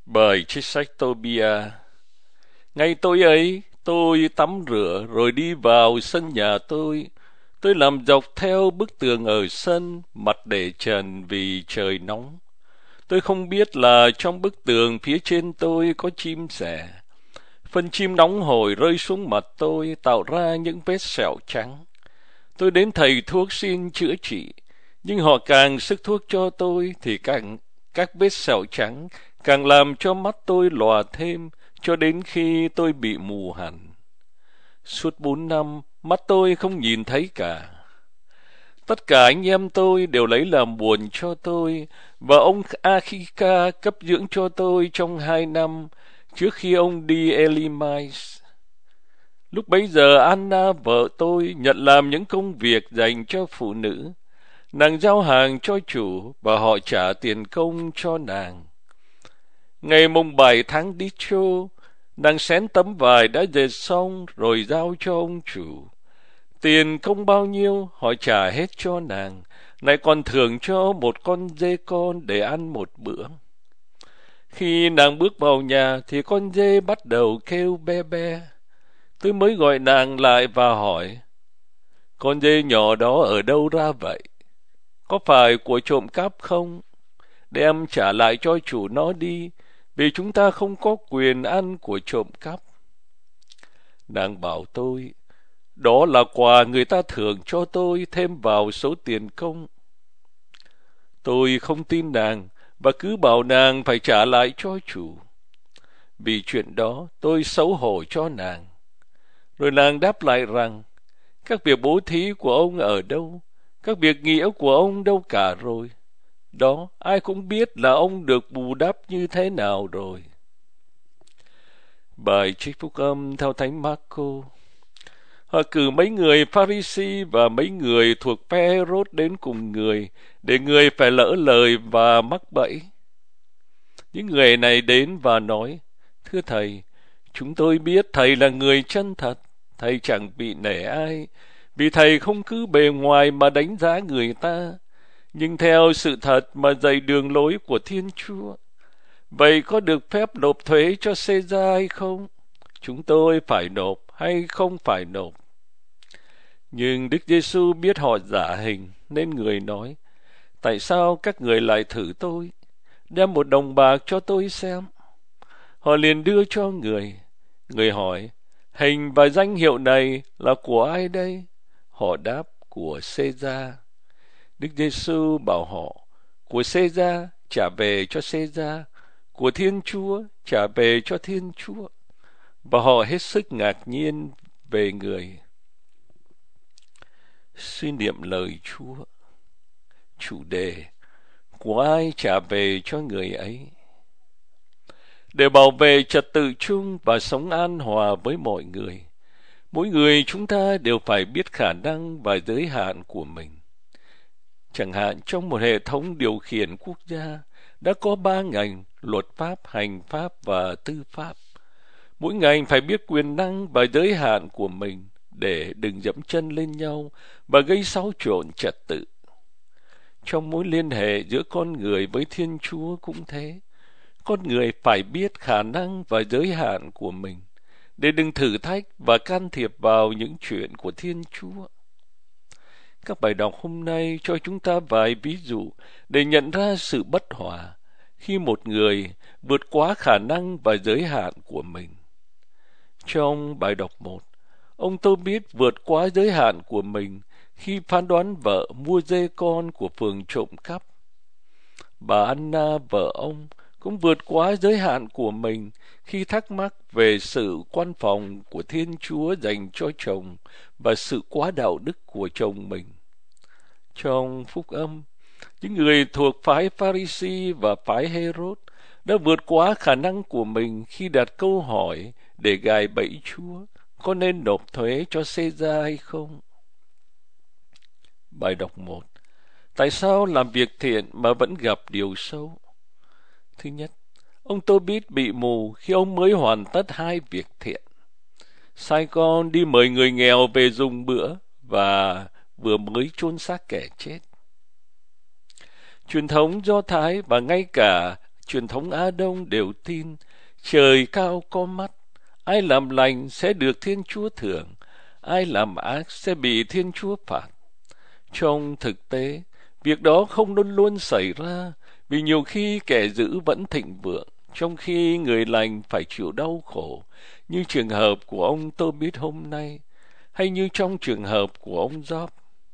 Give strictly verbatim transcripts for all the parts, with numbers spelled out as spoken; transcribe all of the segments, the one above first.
Bởi trích sách Tobia. Ngay tối ấy, tôi tắm rửa rồi đi vào sân nhà tôi. Tôi làm dọc theo bức tường ở sân, mặt để trần vì trời nóng. Tôi không biết là trong bức tường phía trên tôi có chim sẻ. Phân chim nóng hổi rơi xuống mặt tôi, tạo ra những vết sẹo trắng. Tôi đến thầy thuốc xin chữa trị, nhưng họ càng sức thuốc cho tôi thì càng các vết sẹo trắng càng làm cho mắt tôi lòa thêm, cho đến khi tôi bị mù hẳn. Suốt bốn năm, mắt tôi không nhìn thấy cả. Tất cả anh em tôi đều lấy làm buồn cho tôi, và ông Akika cấp dưỡng cho tôi trong hai năm, trước khi ông đi Elimais. Lúc bấy giờ Anna, vợ tôi, nhận làm những công việc dành cho phụ nữ. Nàng giao hàng cho chủ, và họ trả tiền công cho nàng. Ngày mùng bảy tháng đi chô, nàng xén tấm vải đã dệt xong rồi giao cho ông chủ. Tiền công bao nhiêu họ trả hết cho nàng, lại còn thưởng cho một con dê con để ăn một bữa. Khi nàng bước vào nhà thì con dê bắt đầu kêu be be. Tôi mới gọi nàng lại và hỏi: con dê nhỏ đó ở đâu ra vậy? Có phải của trộm cắp không? Đem trả lại cho chủ nó đi, vì chúng ta không có quyền ăn của trộm cắp. Nàng bảo tôi: đó là quà người ta thưởng cho tôi thêm vào số tiền công. Tôi không tin nàng và cứ bảo nàng phải trả lại cho chủ. Vì chuyện đó tôi xấu hổ cho nàng. Rồi nàng đáp lại rằng: các việc bố thí của ông ở đâu? Các việc nghĩa của ông đâu cả rồi? Đó, ai cũng biết là ông được bù đắp như thế nào rồi. Bài trích phúc âm theo Thánh Marco. Họ cử mấy người Pha-ri-si và mấy người thuộc phe Hê-rốt đến cùng người, để người phải lỡ lời và mắc bẫy. Những người này đến và nói: thưa thầy, chúng tôi biết thầy là người chân thật, thầy chẳng bị nể ai, vì thầy không cứ bề ngoài mà đánh giá người ta, nhưng theo sự thật mà dạy đường lối của Thiên Chúa. Vậy có được phép nộp thuế cho Xê-ra hay không? Chúng tôi phải nộp hay không phải nộp? Nhưng Đức Giê-xu biết họ giả hình, nên người nói: tại sao các người lại thử tôi? Đem một đồng bạc cho tôi xem. Họ liền đưa cho người. Người hỏi: hình và danh hiệu này là của ai đây? Họ đáp: của Xê-ra. Đức Giê-xu bảo họ: của Xê-ra trả về cho Xê-ra, của Thiên Chúa trả về cho Thiên Chúa. Và họ hết sức ngạc nhiên về người. Suy niệm lời Chúa. Chủ đề: của ai trả về cho người ấy. Để bảo vệ trật tự chung và sống an hòa với mọi người, mỗi người chúng ta đều phải biết khả năng và giới hạn của mình. Chẳng hạn trong một hệ thống điều khiển quốc gia đã có ba ngành: luật pháp, hành pháp và tư pháp. Mỗi ngành phải biết quyền năng và giới hạn của mình để đừng dẫm chân lên nhau và gây xáo trộn trật tự. Trong mối liên hệ giữa con người với Thiên Chúa cũng thế. Con người phải biết khả năng và giới hạn của mình để đừng thử thách và can thiệp vào những chuyện của Thiên Chúa. Các bài đọc hôm nay cho chúng ta vài ví dụ để nhận ra sự bất hòa khi một người vượt quá khả năng và giới hạn của mình. Trong bài đọc một, ông Tô-bít vượt quá giới hạn của mình khi phán đoán vợ mua dê con của phường trộm cắp. Bà Anna, vợ ông, cũng vượt quá giới hạn của mình khi thắc mắc về sự quan phòng của Thiên Chúa dành cho chồng và sự quá đạo đức của chồng mình. Trong phúc âm, những người thuộc phái Pha-ri-si và phái Hê-rốt đã vượt quá khả năng của mình khi đặt câu hỏi để gài bẫy Chúa: có nên nộp thuế cho Xê-ra hay không? Bài đọc một. Tại sao làm việc thiện mà vẫn gặp điều xấu? Thứ nhất, ông Tô-bít bị mù khi ông mới hoàn tất hai việc thiện: sai con đi mời người nghèo về dùng bữa và vừa mới chôn xác kẻ chết. Truyền thống Do Thái và ngay cả truyền thống Á Đông đều tin trời cao có mắt, ai làm lành sẽ được Thiên Chúa thưởng, ai làm ác sẽ bị Thiên Chúa phạt. Trong thực tế, việc đó không luôn luôn xảy ra, vì nhiều khi kẻ dữ vẫn thịnh vượng, trong khi người lành phải chịu đau khổ, như trường hợp của ông Tobit hôm nay, hay như trong trường hợp của ông Job.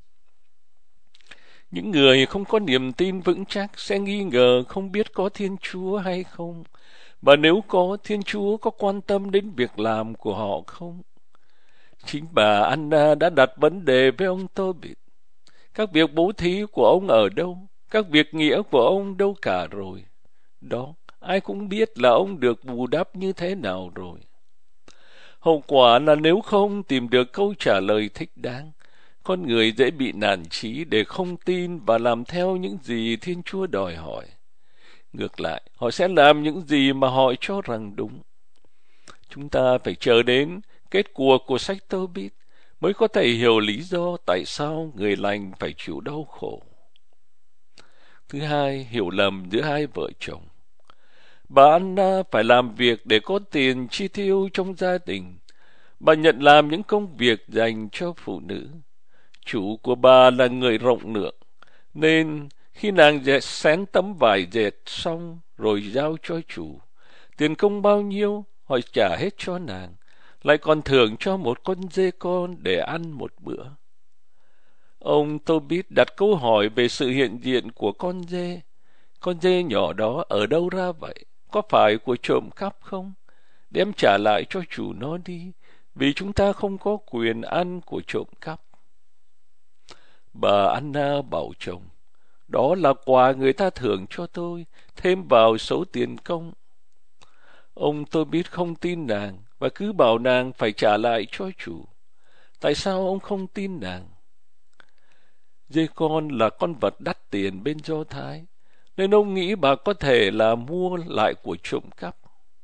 Những người không có niềm tin vững chắc sẽ nghi ngờ không biết có Thiên Chúa hay không, và nếu có, Thiên Chúa có quan tâm đến việc làm của họ không? Chính bà Anna đã đặt vấn đề với ông Tobit. Các việc bố thí của ông ở đâu? Các việc nghĩa của ông đâu cả rồi? Đó, ai cũng biết là ông được bù đắp như thế nào rồi. Hậu quả là nếu không tìm được câu trả lời thích đáng, con người dễ bị nản chí để không tin và làm theo những gì Thiên Chúa đòi hỏi. Ngược lại, họ sẽ làm những gì mà họ cho rằng đúng. Chúng ta phải chờ đến kết cuộc của sách Tobit mới có thể hiểu lý do tại sao người lành phải chịu đau khổ. Thứ hai, hiểu lầm giữa hai vợ chồng. Bà Anna phải làm việc để có tiền chi tiêu trong gia đình. Bà nhận làm những công việc dành cho phụ nữ. Chủ của bà là người rộng lượng, nên khi nàng dệt xén tấm vải dệt xong rồi giao cho chủ, tiền công bao nhiêu họ trả hết cho nàng, lại còn thưởng cho một con dê con để ăn một bữa. Ông Tobit đặt câu hỏi về sự hiện diện của con dê. Con dê nhỏ đó ở đâu ra vậy? Có phải của trộm cắp không? Đem trả lại cho chủ nó đi, vì chúng ta không có quyền ăn của trộm cắp. Bà Anna bảo chồng, đó là quà người ta thưởng cho tôi, thêm vào số tiền công. Ông Tobit không tin nàng và cứ bảo nàng phải trả lại cho chủ. Tại sao ông không tin nàng? Dê con là con vật đắt tiền bên Do Thái, nên ông nghĩ bà có thể là mua lại của trộm cắp.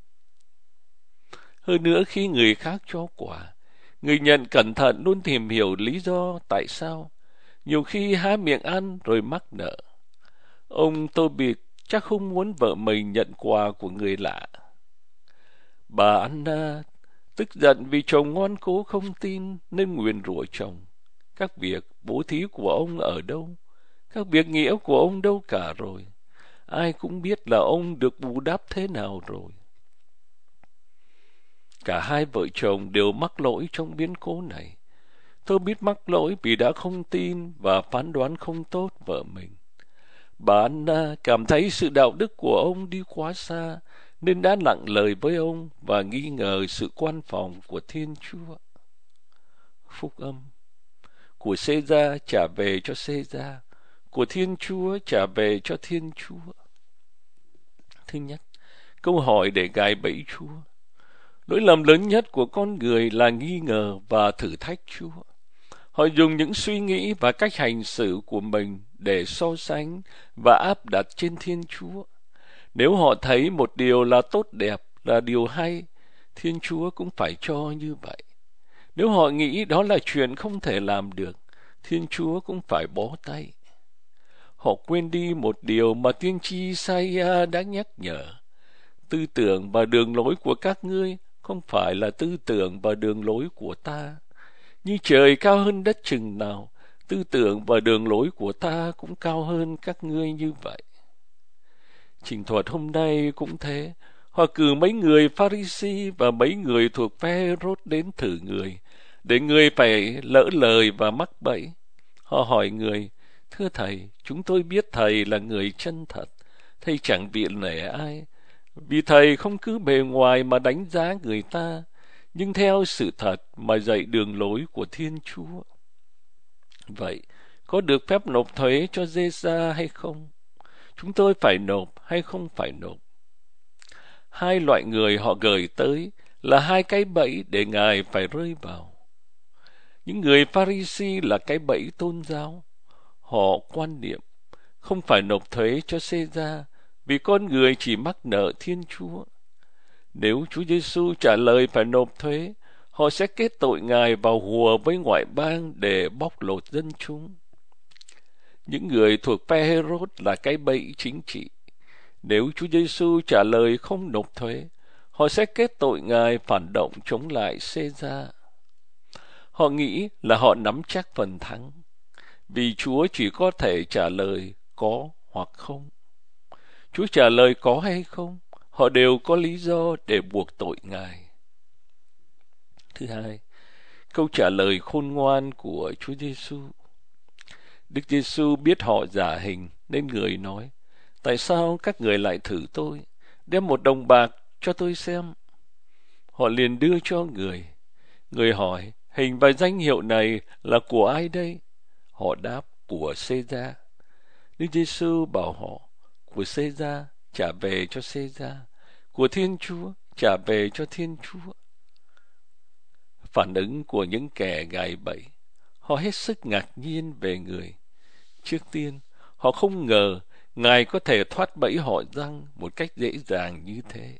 Hơn nữa, khi người khác cho quà, người nhận cẩn thận luôn tìm hiểu lý do tại sao, nhiều khi há miệng ăn rồi mắc nợ. Ông Tobit chắc không muốn vợ mình nhận quà của người lạ. Bà Anna tức giận vì chồng ngoan cố không tin nên nguyền rủa chồng. Các việc bố thí của ông ở đâu? Các việc nghĩa của ông đâu cả rồi? Ai cũng biết là ông được bù đắp thế nào rồi. Cả hai vợ chồng đều mắc lỗi trong biến cố này. Tôi biết mắc lỗi vì đã không tin và phán đoán không tốt vợ mình. Bà Anna cảm thấy sự đạo đức của ông đi quá xa, nên đã nặng lời với ông và nghi ngờ sự quan phòng của Thiên Chúa. Phúc âm: của Caesar trả về cho Caesar, của Thiên Chúa trả về cho Thiên Chúa. Thứ nhất, câu hỏi để gài bẫy Chúa. Lỗi lầm lớn nhất của con người là nghi ngờ và thử thách Chúa. Họ dùng những suy nghĩ và cách hành xử của mình để so sánh và áp đặt trên Thiên Chúa. Nếu họ thấy một điều là tốt đẹp, là điều hay, Thiên Chúa cũng phải cho như vậy. Nếu họ nghĩ đó là chuyện không thể làm được, Thiên Chúa cũng phải bó tay. Họ quên đi một điều mà tiên tri Isaiah đã nhắc nhở. Tư tưởng và đường lối của các ngươi không phải là tư tưởng và đường lối của ta. Như trời cao hơn đất chừng nào, tư tưởng và đường lối của ta cũng cao hơn các ngươi như vậy. Trình thuật hôm nay cũng thế. Họ cử mấy người Pha-ri-si và mấy người thuộc phe Hê-rốt đến thử người, để người phải lỡ lời và mắc bẫy. Họ hỏi người: thưa thầy, chúng tôi biết thầy là người chân thật, thầy chẳng bị nể ai, vì thầy không cứ bề ngoài mà đánh giá người ta, nhưng theo sự thật mà dạy đường lối của Thiên Chúa. Vậy, có được phép nộp thuế cho Giê-sa hay không? Chúng tôi phải nộp hay không phải nộp? Hai loại người họ gửi tới là hai cái bẫy để Ngài phải rơi vào. Những người Pha-ri-si là cái bẫy tôn giáo. Họ quan niệm không phải nộp thuế cho Caesar vì con người chỉ mắc nợ Thiên Chúa. Nếu Chúa Giêsu trả lời phải nộp thuế, họ sẽ kết tội Ngài vào hùa với ngoại bang để bóc lột dân chúng. Những người thuộc phe Hê-rốt là cái bẫy chính trị. Nếu Chúa Giêsu trả lời không nộp thuế, họ sẽ kết tội Ngài phản động chống lại Caesar. Họ nghĩ là họ nắm chắc phần thắng, vì Chúa chỉ có thể trả lời có hoặc không. Chúa trả lời có hay không, họ đều có lý do để buộc tội Ngài. Thứ hai, câu trả lời khôn ngoan của Chúa Giêsu. Đức Giêsu biết họ giả hình nên người nói: tại sao các người lại thử tôi? Đem một đồng bạc cho tôi xem. Họ liền đưa cho người. Người hỏi: hình và danh hiệu này là của ai đây? Họ đáp: của Caesar. Đức Giêsu bảo họ: của Caesar trả về cho Caesar, của Thiên Chúa trả về cho Thiên Chúa. Phản ứng của những kẻ gài bẫy. Họ hết sức ngạc nhiên về người. Trước tiên, họ không ngờ Ngài có thể thoát bẫy họ răng một cách dễ dàng như thế.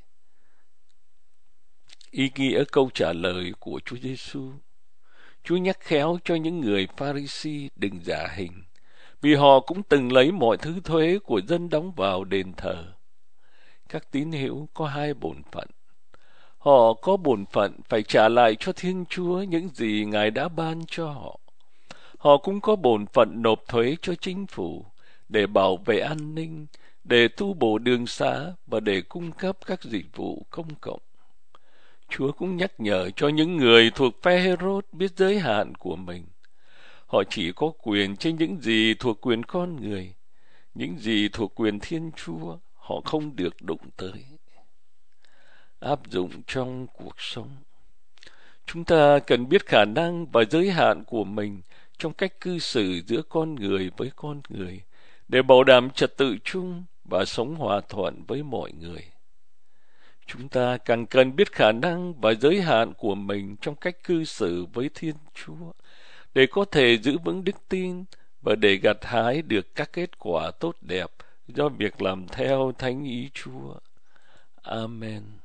Ý nghĩa câu trả lời của Chúa Giêsu. Chúa nhắc khéo cho những người Pha-ri-si đừng giả hình, vì họ cũng từng lấy mọi thứ thuế của dân đóng vào đền thờ. Các tín hữu có hai bổn phận. Họ có bổn phận phải trả lại cho Thiên Chúa những gì Ngài đã ban cho họ. Họ cũng có bổn phận nộp thuế cho chính phủ để bảo vệ an ninh, để tu bổ đường xá và để cung cấp các dịch vụ công cộng. Chúa cũng nhắc nhở cho những người thuộc phe Hê-rốt biết giới hạn của mình. Họ chỉ có quyền trên những gì thuộc quyền con người, những gì thuộc quyền Thiên Chúa họ không được đụng tới. Áp dụng trong cuộc sống. Chúng ta cần biết khả năng và giới hạn của mình trong cách cư xử giữa con người với con người, để bảo đảm trật tự chung và sống hòa thuận với mọi người. Chúng ta càng cần biết khả năng và giới hạn của mình trong cách cư xử với Thiên Chúa, để có thể giữ vững đức tin và để gặt hái được các kết quả tốt đẹp do việc làm theo thánh ý Chúa. Amen.